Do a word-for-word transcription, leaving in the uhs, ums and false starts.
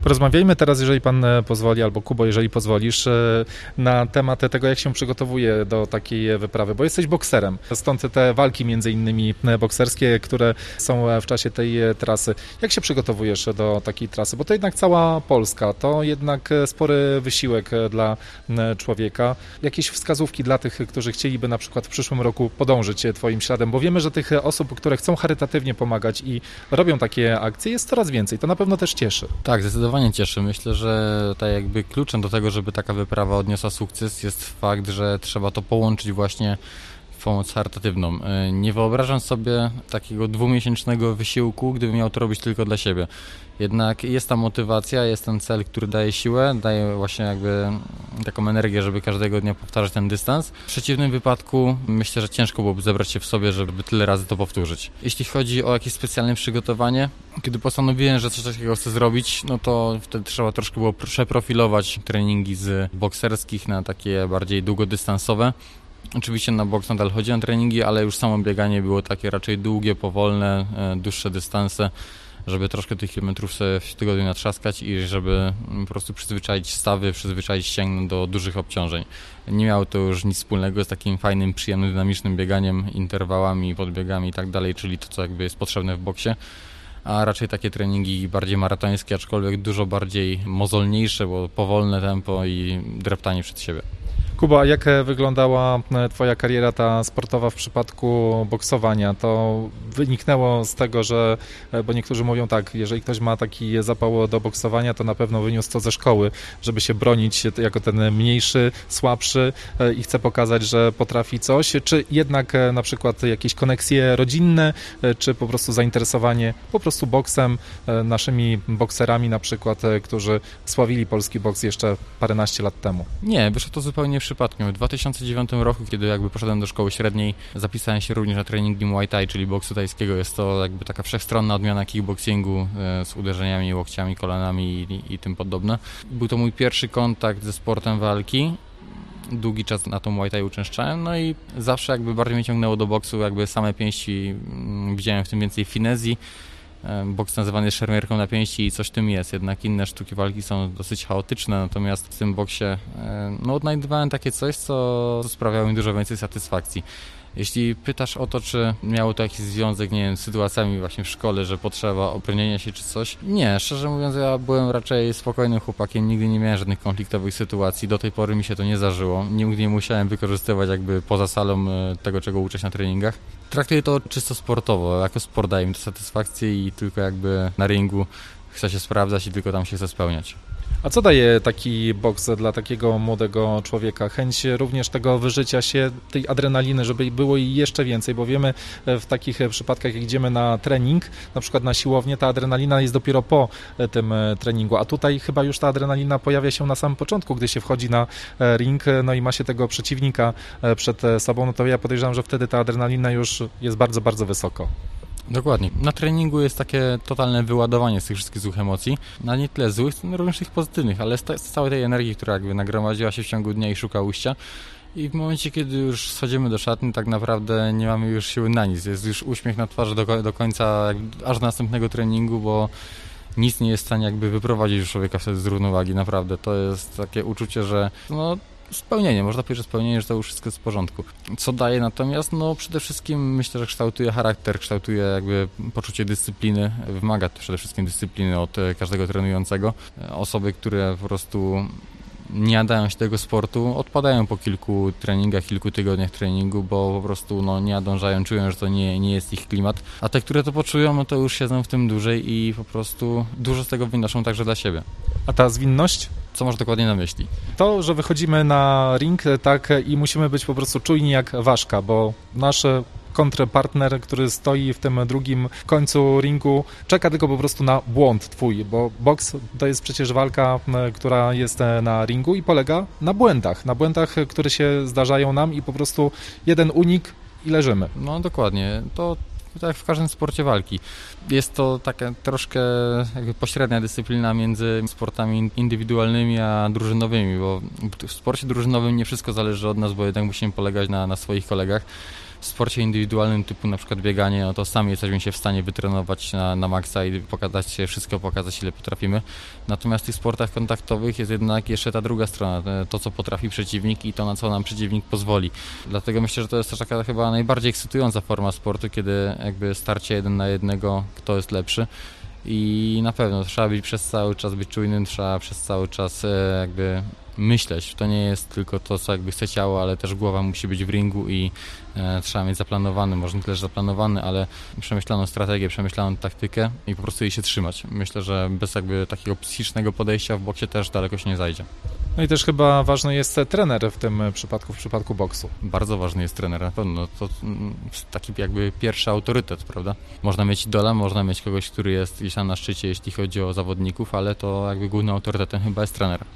Porozmawiajmy teraz, jeżeli pan pozwoli, albo Kubo, jeżeli pozwolisz, na temat tego, jak się przygotowuje do takiej wyprawy, bo jesteś bokserem, stąd te walki między innymi bokserskie, które są w czasie tej trasy. Jak się przygotowujesz do takiej trasy? Bo to jednak cała Polska, to jednak spory wysiłek dla człowieka. Jakieś wskazówki dla tych, którzy chcieliby na przykład w przyszłym roku podążyć twoim śladem, bo wiemy, że tych osób, które chcą charytatywnie pomagać i robią takie akcje, jest coraz więcej. To na pewno też cieszy. Tak, zdecydowanie cieszy. Myślę, że tak jakby kluczem do tego, żeby taka wyprawa odniosła sukces, jest fakt, że trzeba to połączyć właśnie w pomoc charytatywną. Nie wyobrażam sobie takiego dwumiesięcznego wysiłku, gdybym miał to robić tylko dla siebie. Jednak jest ta motywacja, jest ten cel, który daje siłę, daje właśnie jakby taką energię, żeby każdego dnia powtarzać ten dystans. W przeciwnym wypadku myślę, że ciężko byłoby zebrać się w sobie, żeby tyle razy to powtórzyć. Jeśli chodzi o jakieś specjalne przygotowanie, kiedy postanowiłem, że coś takiego chcę zrobić, no to wtedy trzeba troszkę było przeprofilować treningi z bokserskich na takie bardziej długodystansowe. Oczywiście na boks nadal chodzi na treningi, ale już samo bieganie było takie raczej długie, powolne, dłuższe dystanse, żeby troszkę tych kilometrów sobie w tygodniu natrzaskać i żeby po prostu przyzwyczaić stawy, przyzwyczaić ścięgno do dużych obciążeń. Nie miało to już nic wspólnego z takim fajnym, przyjemnym, dynamicznym bieganiem, interwałami, podbiegami i tak dalej, czyli to, co jakby jest potrzebne w boksie, a raczej takie treningi bardziej maratońskie, aczkolwiek dużo bardziej mozolniejsze, bo powolne tempo i dreptanie przed siebie. Kuba, a jak wyglądała twoja kariera ta sportowa w przypadku boksowania? To wyniknęło z tego, że, bo niektórzy mówią tak, jeżeli ktoś ma taki zapał do boksowania, to na pewno wyniósł to ze szkoły, żeby się bronić jako ten mniejszy, słabszy i chce pokazać, że potrafi coś, czy jednak na przykład jakieś koneksje rodzinne, czy po prostu zainteresowanie po prostu boksem, naszymi bokserami na przykład, którzy sławili polski boks jeszcze paręnaście lat temu? Nie, wyszło to zupełnie przypadkiem. W dwa tysiące dziewiątym roku, kiedy jakby poszedłem do szkoły średniej, zapisałem się również na treningi Muay Thai, czyli boksu tajskiego. Jest to jakby taka wszechstronna odmiana kickboxingu e, z uderzeniami, łokciami, kolanami i, i tym podobne. Był to mój pierwszy kontakt ze sportem walki. Długi czas na to Muay Thai uczęszczałem, no i zawsze jakby bardziej mnie ciągnęło do boksu, jakby same pięści, m, widziałem w tym więcej finezji. Boks nazywany jest szermierką na pięści i coś w tym jest, jednak inne sztuki walki są dosyć chaotyczne, natomiast w tym boksie no, odnajdywałem takie coś, co sprawiało mi dużo więcej satysfakcji. Jeśli pytasz o to, czy miało to jakiś związek, nie wiem, z sytuacjami właśnie w szkole, że potrzeba obronienia się czy coś, nie, szczerze mówiąc, ja byłem raczej spokojnym chłopakiem, nigdy nie miałem żadnych konfliktowych sytuacji, do tej pory mi się to nie zdarzyło, nigdy nie musiałem wykorzystywać jakby poza salą tego, czego uczę się na treningach. Traktuję to czysto sportowo, jako sport daje mi to satysfakcję i tylko jakby na ringu chcę się sprawdzać i tylko tam się chcę spełniać. A co daje taki boks dla takiego młodego człowieka? Chęć również tego wyżycia się, tej adrenaliny, żeby było jej jeszcze więcej, bo wiemy w takich przypadkach, jak idziemy na trening, na przykład na siłownię, ta adrenalina jest dopiero po tym treningu, a tutaj chyba już ta adrenalina pojawia się na samym początku, gdy się wchodzi na ring, no i ma się tego przeciwnika przed sobą, no to ja podejrzewam, że wtedy ta adrenalina już jest bardzo, bardzo wysoko. Dokładnie. Na treningu jest takie totalne wyładowanie z tych wszystkich złych emocji, na nie tyle złych, no również tych pozytywnych, ale z, z całej tej energii, która jakby nagromadziła się w ciągu dnia i szuka ujścia. I w momencie, kiedy już schodzimy do szatni, tak naprawdę nie mamy już siły na nic. Jest już uśmiech na twarzy do, do końca, aż do następnego treningu, bo nic nie jest w stanie jakby wyprowadzić człowieka wtedy z równowagi. Naprawdę to jest takie uczucie, że no spełnienie, można powiedzieć, że spełnienie, że to już wszystko jest w porządku. Co daje natomiast? No przede wszystkim myślę, że kształtuje charakter, kształtuje jakby poczucie dyscypliny, wymaga przede wszystkim dyscypliny od każdego trenującego. Osoby, które po prostu nie nadają się tego sportu, odpadają po kilku treningach, kilku tygodniach treningu, bo po prostu no, nie nadążają, czują, że to nie, nie jest ich klimat. A te, które to poczują, no to już siedzą w tym dłużej i po prostu dużo z tego wynoszą także dla siebie. A ta zwinność? Co masz dokładnie na myśli? To, że wychodzimy na ring, tak, i musimy być po prostu czujni jak ważka, bo nasz kontrpartner, który stoi w tym drugim końcu ringu, czeka tylko po prostu na błąd twój, bo boks to jest przecież walka, która jest na ringu i polega na błędach, na błędach, które się zdarzają nam i po prostu jeden unik i leżymy. No dokładnie, to tak jak w każdym sporcie walki. Jest to taka troszkę jakby pośrednia dyscyplina między sportami indywidualnymi a drużynowymi, bo w sporcie drużynowym nie wszystko zależy od nas, bo jednak musimy polegać na, na swoich kolegach. w sporcie indywidualnym typu na przykład bieganie, no to sami jesteśmy się w stanie wytrenować na, na maksa i pokazać się, wszystko pokazać, ile potrafimy. Natomiast w tych sportach kontaktowych jest jednak jeszcze ta druga strona, to co potrafi przeciwnik i to na co nam przeciwnik pozwoli. Dlatego myślę, że to jest też taka chyba najbardziej ekscytująca forma sportu, kiedy jakby starcie jeden na jednego, kto jest lepszy. I na pewno trzeba być przez cały czas być czujnym, trzeba przez cały czas jakby myśleć. To nie jest tylko to, co jakby chce ciało, ale też głowa musi być w ringu i e, trzeba mieć zaplanowany, może nie tyle, że zaplanowany, ale przemyślaną strategię, przemyślaną taktykę i po prostu jej się trzymać. Myślę, że bez jakby takiego psychicznego podejścia w boksie też daleko się nie zajdzie. No i też chyba ważny jest trener w tym przypadku, w przypadku boksu. Bardzo ważny jest trener, na pewno. To taki jakby pierwszy autorytet, prawda? Można mieć idola, można mieć kogoś, który jest gdzieś tam na szczycie, jeśli chodzi o zawodników, ale to jakby głównym autorytetem chyba jest trener.